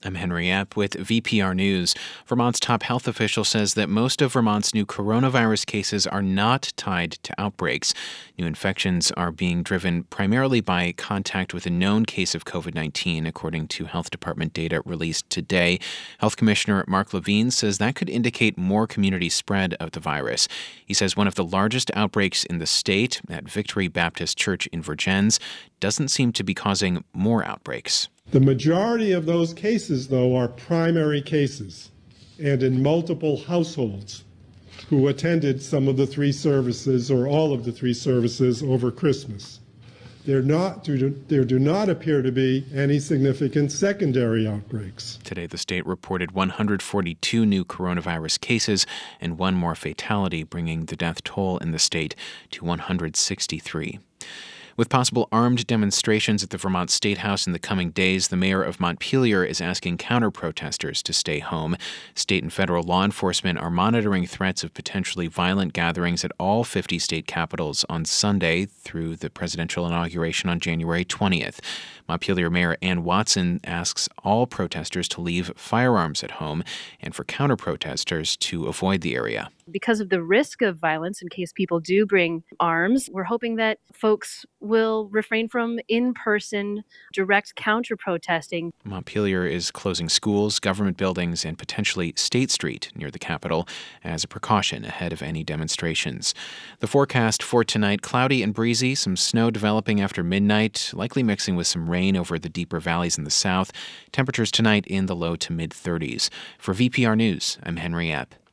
I'm Henry Epp with VPR News. Vermont's top health official says that most of Vermont's new coronavirus cases are not tied to outbreaks. New infections are being driven primarily by contact with a known case of COVID-19, according to Health Department data released today. Health Commissioner Mark Levine says that could indicate more community spread of the virus. He says one of the largest outbreaks in the state, at Victory Baptist Church in Vergennes, doesn't seem to be causing more outbreaks. The majority of those cases, though, are primary cases and in multiple households who attended some of the three services or all of the three services over Christmas. There do not appear to be any significant secondary outbreaks. Today, the state reported 142 new coronavirus cases and one more fatality, bringing the death toll in the state to 163. With possible armed demonstrations at the Vermont State House in the coming days, the mayor of Montpelier is asking counter-protesters to stay home. State and federal law enforcement are monitoring threats of potentially violent gatherings at all 50 state capitals on Sunday through the presidential inauguration on January 20th. Montpelier Mayor Ann Watson asks all protesters to leave firearms at home and for counter-protesters to avoid the area. Because of the risk of violence in case people do bring arms, we're hoping that folks will refrain from in-person direct counter-protesting. Montpelier is closing schools, government buildings, and potentially State Street near the Capitol as a precaution ahead of any demonstrations. The forecast for tonight, cloudy and breezy, some snow developing after midnight, likely mixing with some rain over the deeper valleys in the south. Temperatures tonight in the low to mid-30s. For VPR News, I'm Henry Epp.